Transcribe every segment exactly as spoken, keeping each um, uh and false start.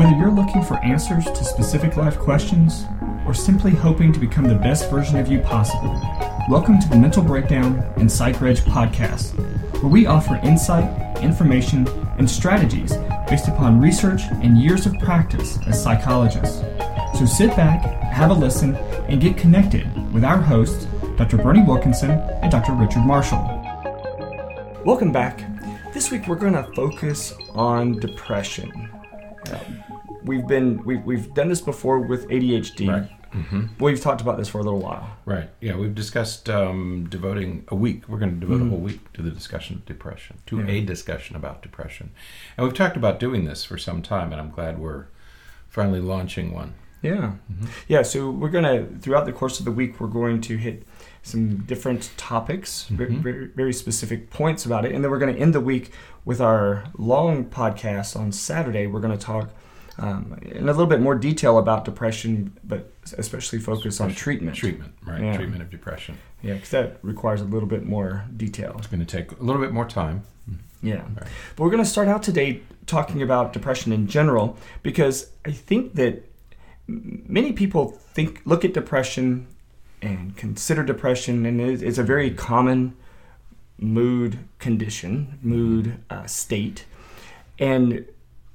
Whether you're looking for answers to specific life questions or simply hoping to become the best version of you possible, welcome to the Mental Breakdown and PsychReg podcast, where we offer insight, information, and strategies based upon research and years of practice as psychologists. So sit back, have a listen, and get connected with our hosts, Doctor Bernie Wilkinson and Doctor Richard Marshall. Welcome back. This week we're going to focus on depression. Uh, we've been we've, we've done this before with A D H D. Right. Mm-hmm. We've talked about this for a little while. Right. Yeah, we've discussed um, devoting a week. We're going to devote Mm-hmm. a whole week to the discussion of depression, to Yeah. a discussion about depression. And we've talked about doing this for some time, and I'm glad we're finally launching one. Yeah. Mm-hmm. Yeah, so we're going to, throughout the course of the week, we're going to hit some different topics, Mm-hmm. very, very specific points about it. And then we're going to end the week with our long podcast on Saturday. We're going to talk um, in a little bit more detail about depression, but especially focus on treatment. Treatment, right. Yeah. Treatment of depression. Yeah, because that requires a little bit more detail. It's going to take a little bit more time. Yeah. Right. But we're going to start out today talking about depression in general, because I think that many people think look at depression and consider depression, and it- it's a very common mood condition, mood uh, state, and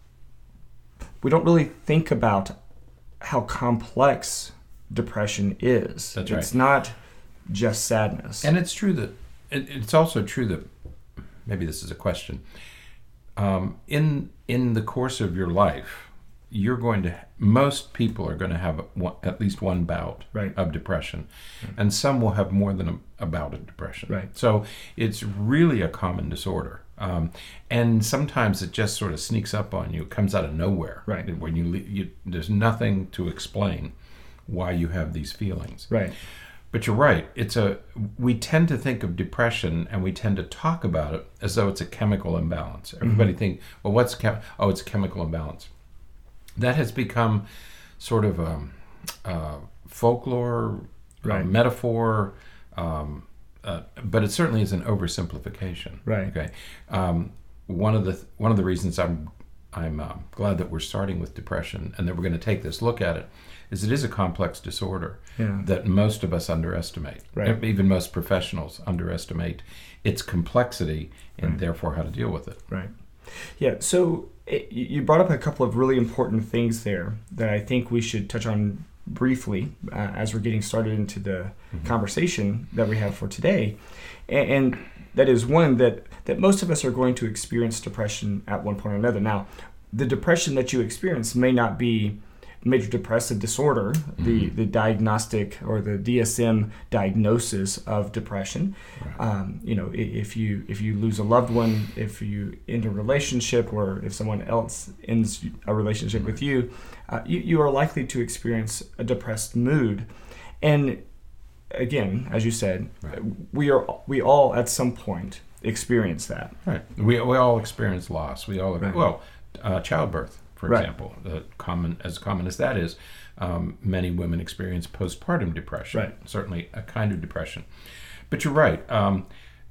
we don't really think about how complex depression is. That's It's right. not just sadness. And it's true that, it, it's also true that, maybe this is a question, um, in in the course of your life, you're going to, most people are going to have one, at least one bout Right. of depression, and some will have more than a, a bout of depression. Right. So it's really a common disorder. Um, and sometimes it just sort of sneaks up on you. It comes out of nowhere. Right. When you, le- you there's nothing to explain why you have these feelings. Right. But you're right. It's a we tend to think of depression, and we tend to talk about it as though it's a chemical imbalance. Everybody think, well, what's chem- oh, it's a chemical imbalance. That has become sort of a, a folklore, Right. a metaphor, um, uh, but it certainly is an oversimplification. Right. Okay. Um, one of the th- one of the reasons I'm I'm uh, glad that we're starting with depression and that we're going to take this look at it is it is a complex disorder Yeah. that most of us underestimate. Right. Even most professionals underestimate its complexity and Right. therefore how to deal with it. Right. Yeah. So it, you brought up a couple of really important things there that I think we should touch on briefly uh, as we're getting started into the Mm-hmm. conversation that we have for today. And, and that is one that, that most of us are going to experience depression at one point or another. Now, the depression that you experience may not be major depressive disorder, the, Mm-hmm. the diagnostic or the D S M diagnosis of depression. Right. Um, you know, i- if you if you lose a loved one, if you end a relationship, or if someone else ends a relationship with you, uh, you, you are likely to experience a depressed mood. And again, as you said, Right. we are we all at some point experience that. Right. We we all experience loss. We all Right. well, uh, childbirth, for Right. example, uh, common as common as that is, um, many women experience postpartum depression. Right. Certainly a kind of depression. But you're right. Um,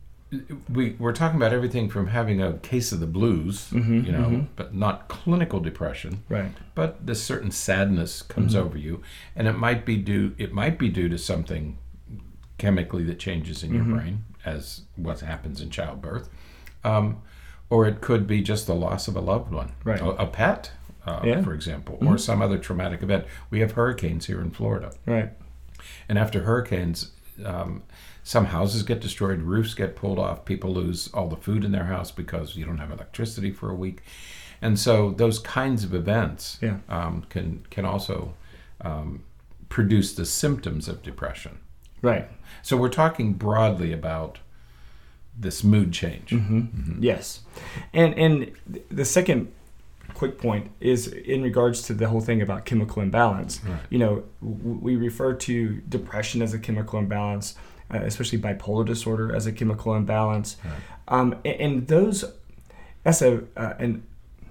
we we're talking about everything from having a case of the blues, Mhm, you know, mhm. but not clinical depression. Right. But this certain sadness comes Mhm. over you, and it might be due. It might be due to something chemically that changes in your Mhm. brain, as what happens in childbirth, um, or it could be just the loss of a loved one, Right. a, a pet, uh, Yeah. for example, or Mhm. some other traumatic event. We have hurricanes here in Florida, Right. and after hurricanes, um, some houses get destroyed, roofs get pulled off, people lose all the food in their house because you don't have electricity for a week. And so those kinds of events Yeah. um, can can also um, produce the symptoms of depression. Right. So we're talking broadly about this mood change. Mm-hmm. Yes. And and th- the second quick point is in regards to the whole thing about chemical imbalance. Right. You know, w- we refer to depression as a chemical imbalance, uh, especially bipolar disorder as a chemical imbalance. Right. Um, a- and those, that's a, uh, an,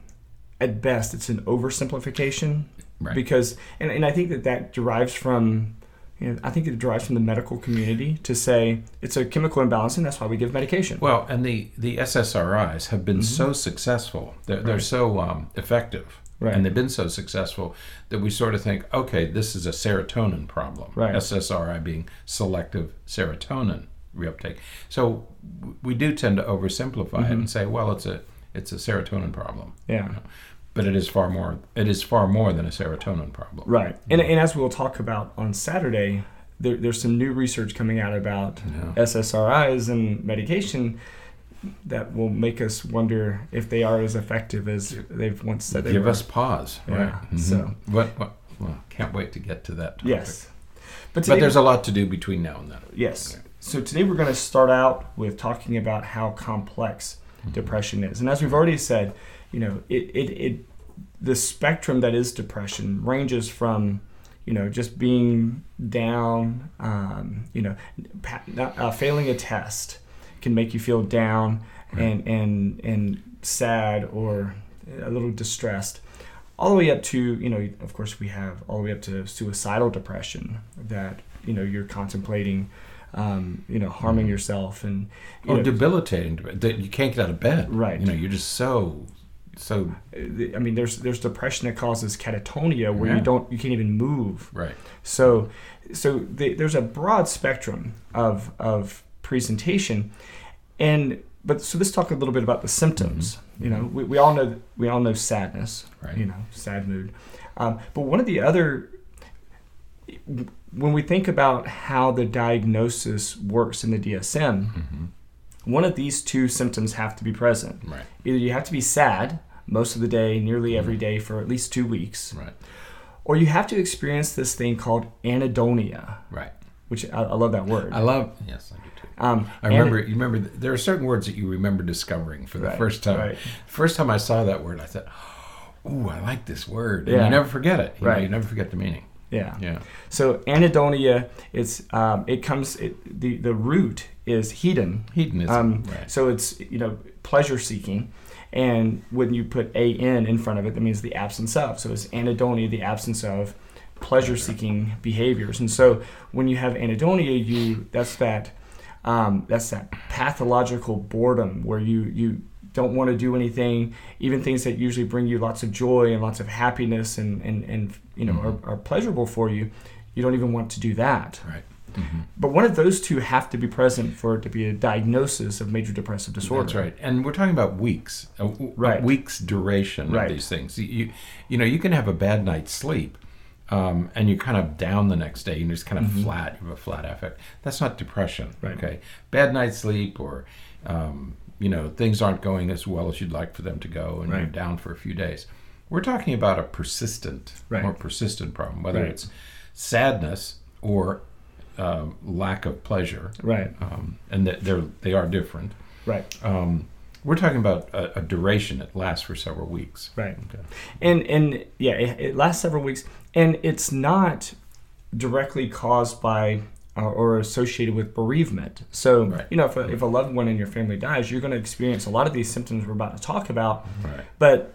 at best, it's an oversimplification. Right. Because, and, and I think that that derives from, you know, I think it derives from the medical community to say it's a chemical imbalance and that's why we give medication. Well, and the, the S S R Is have been Mhm. so successful. They're, they're Right. so um, effective Right. And they've been so successful that we sort of think, okay, this is a serotonin problem. Right. S S R I being selective serotonin reuptake. So we do tend to oversimplify mm-hmm. it and say, well, it's a it's a serotonin problem. Yeah. You know? But it is far more. It is far more than a serotonin problem. Right. And and as we'll talk about on Saturday, there, there's some new research coming out about yeah. S S R Is and medication that will make us wonder if they are as effective as they've once said they Give were. us pause. Yeah. Right. Mm-hmm. So what, what? Well, can't wait to get to that topic. Yes. But, today, but there's a lot to do between now and then. Yes. Okay. So today we're going to start out with talking about how complex mm-hmm. depression is, and as we've already said, you know, it it it the spectrum that is depression ranges from, you know, just being down, um, you know, uh, failing a test can make you feel down right. and, and and sad or a little distressed, all the way up to, you know, of course we have all the way up to suicidal depression that, you know, you're contemplating, um, you know, harming mm-hmm. yourself and you or know, debilitating, that you can't get out of bed. Right. You know, you're just so. So, I mean, there's there's depression that causes catatonia where yeah. you don't you can't even move. Right. So, so the, there's a broad spectrum of of presentation, and but so let's talk a little bit about the symptoms. Mm-hmm. You know, we, we all know we all know sadness. Right. You know, sad mood. Um, but one of the other, when we think about how the diagnosis works in the D S M, mm-hmm. one of these two symptoms have to be present. Right. Either you have to be sad most of the day, nearly every day for at least two weeks. Right. Or you have to experience this thing called anhedonia. Right. Which I, I love that word. I love, yes, I do too. Um, I remember, you remember, there are certain words that you remember discovering for the right, first time. Right. First time I saw that word, I thought, ooh, I like this word. And yeah. you never forget it. You right. know, you never forget the meaning. Yeah. Yeah. So anhedonia, it's um, it comes it, the the root is hedon. Hedonism. Um, right. So it's, you know, pleasure seeking, and when you put an in front of it, that means the absence of. So it's anhedonia, the absence of pleasure seeking behaviors. And so when you have anhedonia, you that's that um, that's that pathological boredom where you you don't want to do anything, even things that usually bring you lots of joy and lots of happiness and, and, and you know, mm-hmm. are, are pleasurable for you. You don't even want to do that. Right. Mm-hmm. But one of those two have to be present for it to be a diagnosis of major depressive disorder. That's right. And we're talking about weeks, a, right. a week's duration right. of these things. You, you know, you can have a bad night's sleep um, and you're kind of down the next day and you're just kind of mm-hmm. flat. You have a flat affect. That's not depression. Right. Okay. Bad night's sleep or... Um, you know, things aren't going as well as you'd like for them to go and right. you're down for a few days. We're talking about a persistent, right. more persistent problem, whether right. it's sadness or um, lack of pleasure. Right. Um, and that they're, they are different. Right. Um, we're talking about a, a duration that lasts for several weeks. Right. Okay. And, and yeah, it, it lasts several weeks. And it's not directly caused by... or associated with bereavement. So, right. you know, if a, if a loved one in your family dies, you're going to experience a lot of these symptoms we're about to talk about. Right. But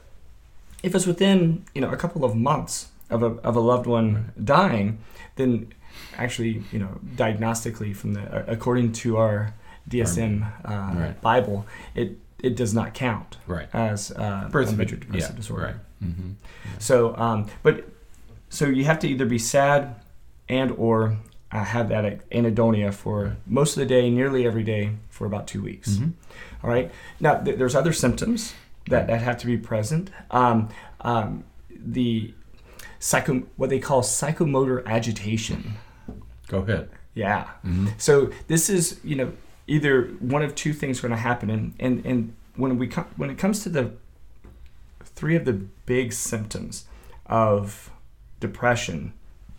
if it's within, you know, a couple of months of a of a loved one right. dying, then actually, you know, diagnostically from the according to our D S M uh, right. Bible, it it does not count right. as uh, Birth a major depressive yeah, disorder. Right. Mm-hmm. Yeah. So, um, but so you have to either be sad and or I have that anhedonia for right. most of the day, nearly every day, for about two weeks. Mm-hmm. All right. Now, th- there's other symptoms that, that have to be present. Um, um, the psycho, what they call psychomotor agitation. Go ahead. Yeah. Mm-hmm. So this is, you know, either one of two things going to happen, and and and when we come when it comes to the three of the big symptoms of depression.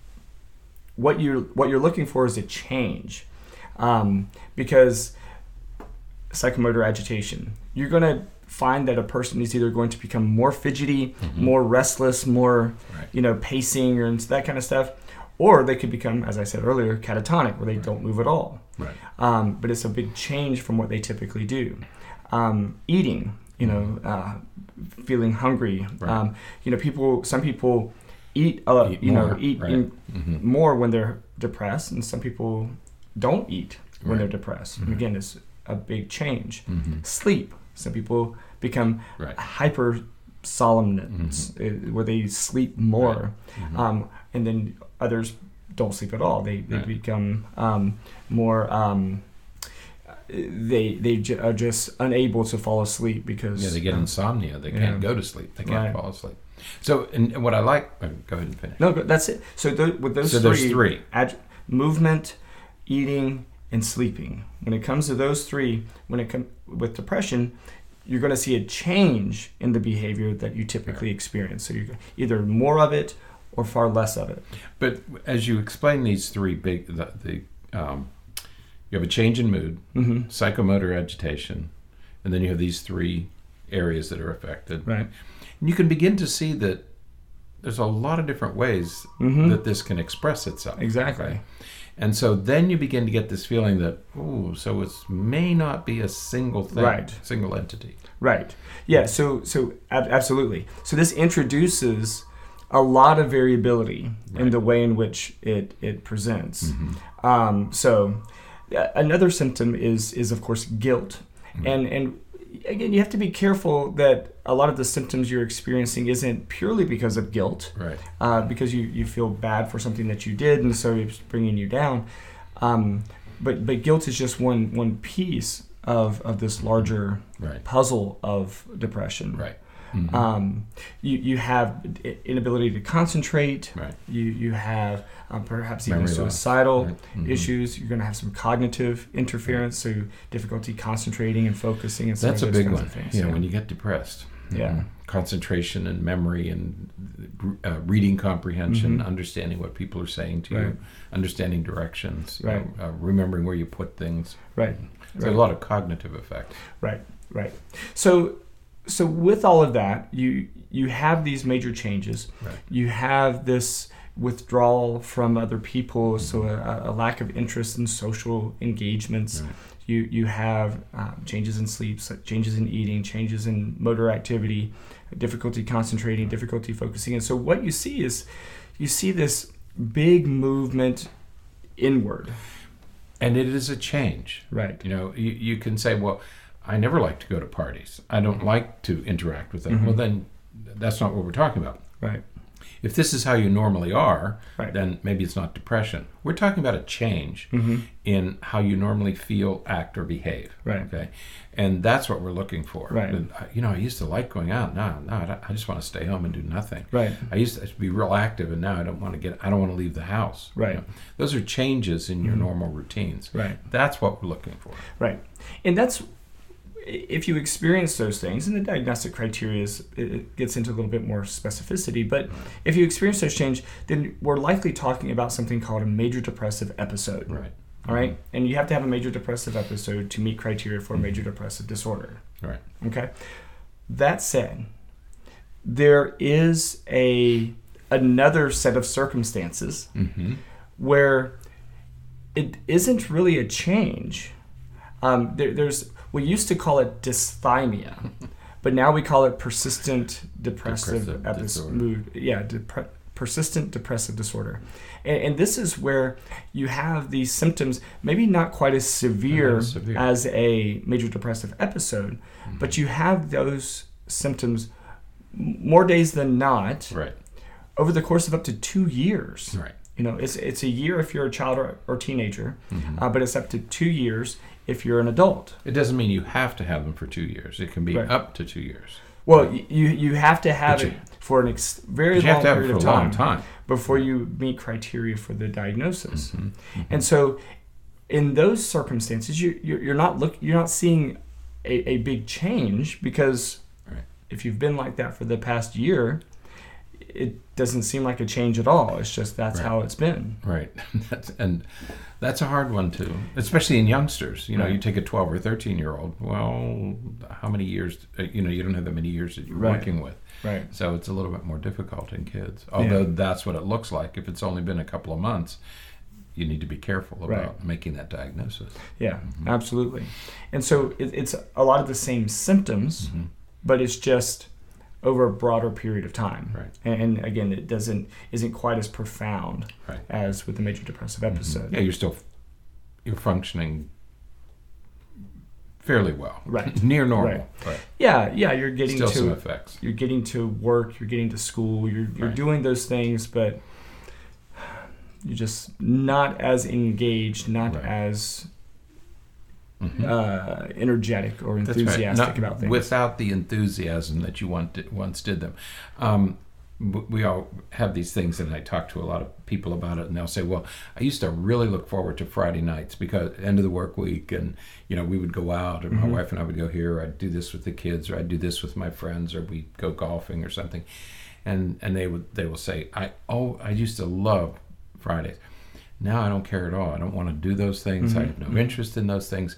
What you're what you're looking for is a change, um, because psychomotor agitation, you're going to find that a person is either going to become more fidgety, mm-hmm. more restless, more right. you know pacing or that kind of stuff, or they could become, as I said earlier, catatonic, where they right. don't move at all. Right. Um, but it's a big change from what they typically do. Um, eating, you know, uh, feeling hungry. Right. Um, you know, people. Some people. Eat, uh, eat you more, know, eat right. in, mm-hmm. more when they're depressed, and some people don't eat when right. they're depressed. Mm-hmm. And again, it's a big change. Mm-hmm. Sleep. Some people become right. hyper somnolence, Mm-hmm. uh, where they sleep more, Right. Mm-hmm. um, and then others don't sleep at all. They they Right. become um, more. Um, they they ju- are just unable to fall asleep because Yeah, they get um, insomnia. They yeah. can't go to sleep. They can't Right. fall asleep. So, and, and what I like, oh, go ahead and finish. No, but that's it. So th- with those So three, there's three. Ad- movement, eating, and sleeping. When it comes to those three, when it comes with depression, you're going to see a change in the behavior that you typically experience. So you're either more of it or far less of it. But as you explain these three big, the, the um, you have a change in mood, Mm-hmm. psychomotor agitation, and then you have these three areas that are affected. Right. And you can begin to see that there's a lot of different ways Mm-hmm. that this can express itself. Exactly. Okay? And so then you begin to get this feeling that, oh, so it may not be a single thing, Right. single entity. Right. Yeah. So so ab- absolutely. So this introduces a lot of variability in Right. the way in which it it presents. Mm-hmm. Um, so uh, another symptom is is of course guilt, Mm-hmm. and and again you have to be careful that a lot of the symptoms you're experiencing isn't purely because of guilt, Right. uh, because you you feel bad for something that you did, and so it's bringing you down. Um, but but guilt is just one one piece of of this larger Right. puzzle of depression. Right. Mm-hmm. Um, you you have inability to concentrate. Right. You you have um, perhaps even Memory loss. suicidal Right. Mhm. issues. You're going to have some cognitive interference, so difficulty concentrating and focusing, and some That's a of those big kinds one. of things. Yeah, when you get depressed. Yeah. Mhm. Concentration and memory and uh, reading comprehension, Mhm. understanding what people are saying to Right. you, understanding directions, you Right. know, uh, remembering where you put things. Right. There's Right. a lot of cognitive effect. Right, right. So, so with all of that, you you have these major changes. Right. You have this withdrawal from other people, so a, a lack of interest in social engagements. Right. You you have um, changes in sleep, so changes in eating, changes in motor activity, difficulty concentrating, difficulty focusing. And so what you see is, you see this big movement inward. And it is a change. Right. You know, you, you can say, well, I never like to go to parties. I don't like to interact with them. Mhm. Well, then that's not what we're talking about. Right. If this is how you normally are, Right. then maybe it's not depression. We're talking about a change Mm-hmm. in how you normally feel, act, or behave. Right. Okay, and that's what we're looking for. Right. And, uh, You know, I used to like going out. No, no, I don't- I just want to stay home and do nothing. Right. I used to be real active, and now I don't want to get. I don't want to leave the house. you Right. know. Those are changes in your Mhm. normal routines. Right. That's what we're looking for. Right. And that's, if you experience those things, and the diagnostic criteria is, it gets into a little bit more specificity, but if you experience those change, then we're likely talking about something called a major depressive episode. Right. All right. And you have to have a major depressive episode to meet criteria for a major depressive disorder. Right. Okay. That said, there is a another set of circumstances Mm-hmm. where it isn't really a change. Um, there, there's we used to call it dysthymia, but now we call it persistent depressive, Depressive episode. disorder. Mood. Yeah, depre- persistent depressive disorder, and, and this is where you have these symptoms, maybe not quite as severe, Not as severe. as a major depressive episode, Mm-hmm. but you have those symptoms m- more days than not Right. over the course of up to two years. Right. You know, it's it's a year if you're a child or, or teenager, Mhm. uh, but it's up to two years if you're an adult. It doesn't mean you have to have them for two years. It can be Right. up to two years. Well, y- you you have to have But it you- for an ex- very But you long have to have it period for of a long time, time. before you meet criteria for the diagnosis. Mhm. And so, in those circumstances, you you're, you're not look you're not seeing a, a big change, because Right. if you've been like that for the past year, it doesn't seem like a change at all. It's just that's Right. how it's been. Right. That's, and that's a hard one too, especially in youngsters. You know, Right. you take a twelve or thirteen year old. Well, how many years? uh, You know, you don't have that many years that you're Right. working with, Right. so it's a little bit more difficult in kids. Although that's what it looks like. If it's only been a couple of months, you need to be careful about Right. making that diagnosis. Yeah, absolutely. And so it, it's a lot of the same symptoms, Mhm. but it's just over a broader period of time. Right. And, and again, it doesn't isn't quite as profound Right. as with the major depressive episode. Yeah, you're still you're functioning fairly well, right, near normal. Right. But yeah, yeah, you're getting still to some effects. You're getting to work, you're getting to school, you're you're Right. doing those things, but you're just not as engaged, not Right. as Mhm. uh, energetic or That's right. enthusiastic Not about things. without the enthusiasm that you want to, once did them. Um, w- we all have these things, and I talk to a lot of people about it, and they'll say, "Well, I used to really look forward to Friday nights because end of the work week, and you know, we would go out, and my Mhm. wife and I would go here. I'd do this with the kids, or I'd do this with my friends, or we'd go golfing or something." And and they would they will say, "I oh, I used to love Fridays. Now I don't care at all. I don't want to do those things. Mhm. I have no interest in those things."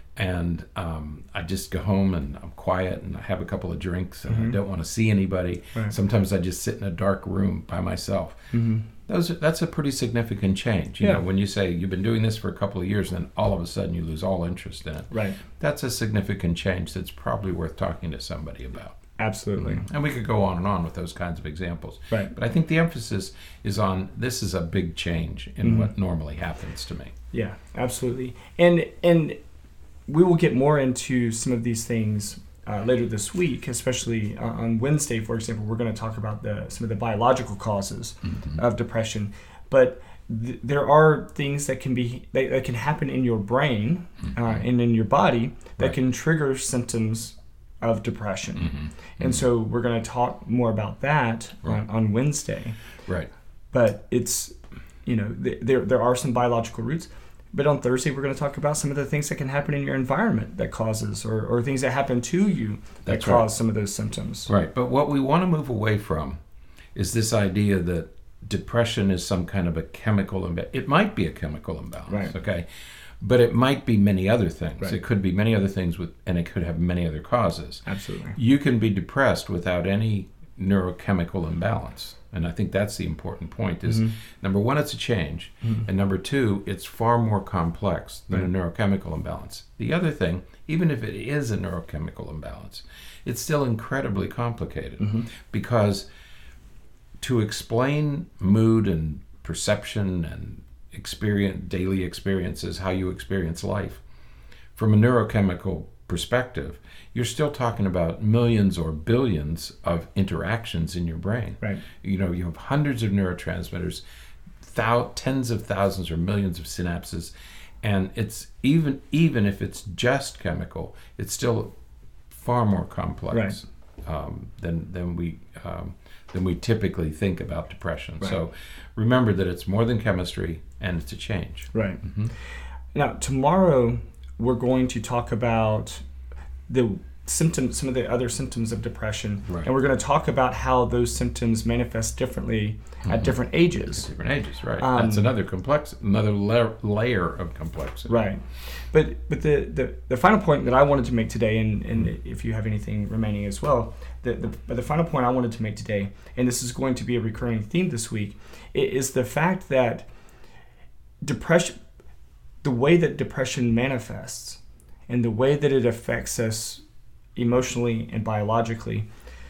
And um, I just go home and I'm quiet and I have a couple of drinks and Mhm. I don't want to see anybody. Right. Sometimes I just sit in a dark room by myself. Mm-hmm. Those are, that's a pretty significant change. You Yeah. know, when you say you've been doing this for a couple of years and then all of a sudden you lose all interest in it. Right. That's a significant change that's probably worth talking to somebody about. Absolutely. And we could go on and on with those kinds of examples. Right. But I think the emphasis is on this is a big change in Mhm. what normally happens to me. Yeah, absolutely. And and we will get more into some of these things uh, later this week, especially uh, on Wednesday, for example. We're going to talk about the some of the biological causes Mhm. of depression. But th- there are things that can be that, that can happen in your brain uh, and in your body that Right. can trigger symptoms of depression. Mhm. And so we're going to talk more about that Right. on, on Wednesday. Right. But it's, you know, th- there there are some biological roots. But on Thursday, we're going to talk about some of the things that can happen in your environment that causes, or, or things that happen to you that That's cause right. some of those symptoms. Right. But what we want to move away from is this idea that depression is some kind of a chemical imbalance. It might be a chemical imbalance, Right. okay? But it might be many other things. Right. It could be many other things with, and it could have many other causes. Absolutely. You can be depressed without any neurochemical imbalance. And I think that's the important point is, Mhm. number one, it's a change. Mhm. And number two, it's far more complex than Right. a neurochemical imbalance. The other thing, even if it is a neurochemical imbalance, it's still incredibly complicated Mhm. because to explain mood and perception and experience, daily experiences, how you experience life, from a neurochemical perspective, you're still talking about millions or billions of interactions in your brain. Right. You know, you have hundreds of neurotransmitters, thou- tens of thousands or millions of synapses, and it's even even if it's just chemical, it's still far more complex um, than than we um, than we typically think about depression. Right. So remember that it's more than chemistry, and it's a change. Right. Mm-hmm. Now, tomorrow, we're going to talk about the symptoms, some of the other symptoms of depression. Right. And we're going to talk about how those symptoms manifest differently Mhm. at different ages. Different ages, right? Um, That's another complex, another la- layer of complexity. Right. But but the, the, the final point that I wanted to make today, and, and if you have anything remaining as well, the, the, but the final point I wanted to make today, and this is going to be a recurring theme this week, i- is the fact that depression, the way that depression manifests and the way that it affects us emotionally and biologically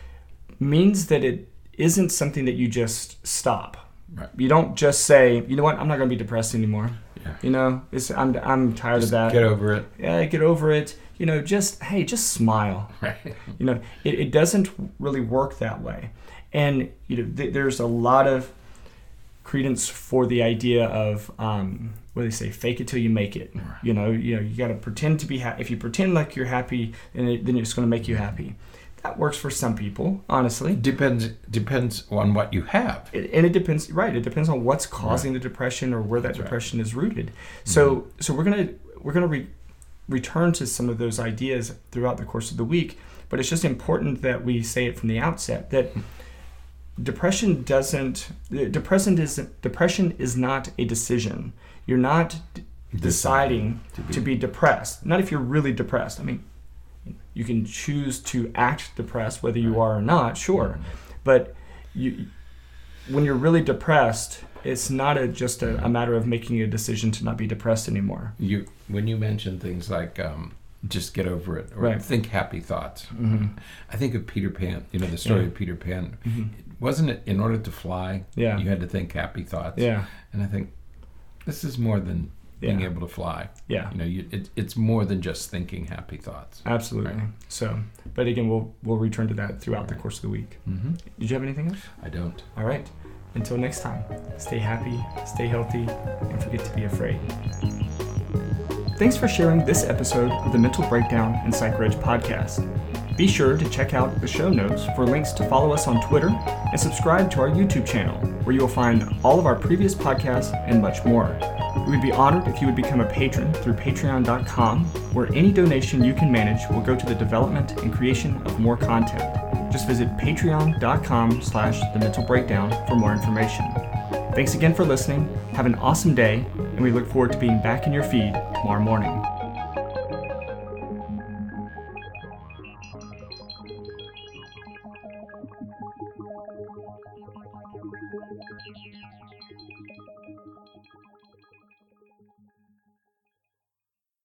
means that it isn't something that you just stop. Right. You don't just say, you know what, I'm not going to be depressed anymore. Yeah. You know, it's, I'm I'm tired Just of that. get over it. Yeah, get over it. You know, just hey, just smile. Right. You know, it, it doesn't really work that way. And you know, th- there's a lot of credence for the idea of um, what do they say? Fake it till you make it. Right. You know, you know, you got to pretend to be happy. If you pretend like you're happy, then it, then it's going to make you happy. That works for some people, honestly. Depends depends on what you have. It, and it depends, right? It depends on what's causing the depression or where that That's right. depression is rooted. So, so we're gonna we're gonna re- return to some of those ideas throughout the course of the week. But it's just important that we say it from the outset that depression doesn't. Depression is depression is not a decision. You're not d- deciding to be, to be depressed. Not if you're really depressed. I mean, you can choose to act depressed, whether you Right. are or not, sure. Mhm. But you, when you're really depressed, it's not a, just a, a matter of making a decision to not be depressed anymore. you when you mention things like um, just get over it or Right. think happy thoughts. Mm-hmm. I think of Peter Pan. You know the story Yeah. of Peter Pan. Mm-hmm. Wasn't it in order to fly? Yeah. You had to think happy thoughts. Yeah. And I think this is more than being Yeah. able to fly. Yeah. You know, you, it, it's more than just thinking happy thoughts. Absolutely. Right. So, but again, we'll we'll return to that throughout the Right. course of the week. Mm-hmm. Did you have anything else? I don't. All right. Until next time, stay happy, stay healthy, and forget to be afraid. Thanks for sharing this episode of the Mental Breakdown and PsychReg podcast. Be sure to check out the show notes for links to follow us on Twitter and subscribe to our YouTube channel, where you will find all of our previous podcasts and much more. We would be honored if you would become a patron through patreon dot com, where any donation you can manage will go to the development and creation of more content. Just visit patreon dot com slash the mental breakdown for more information. Thanks again for listening. Have an awesome day, and we look forward to being back in your feed tomorrow morning.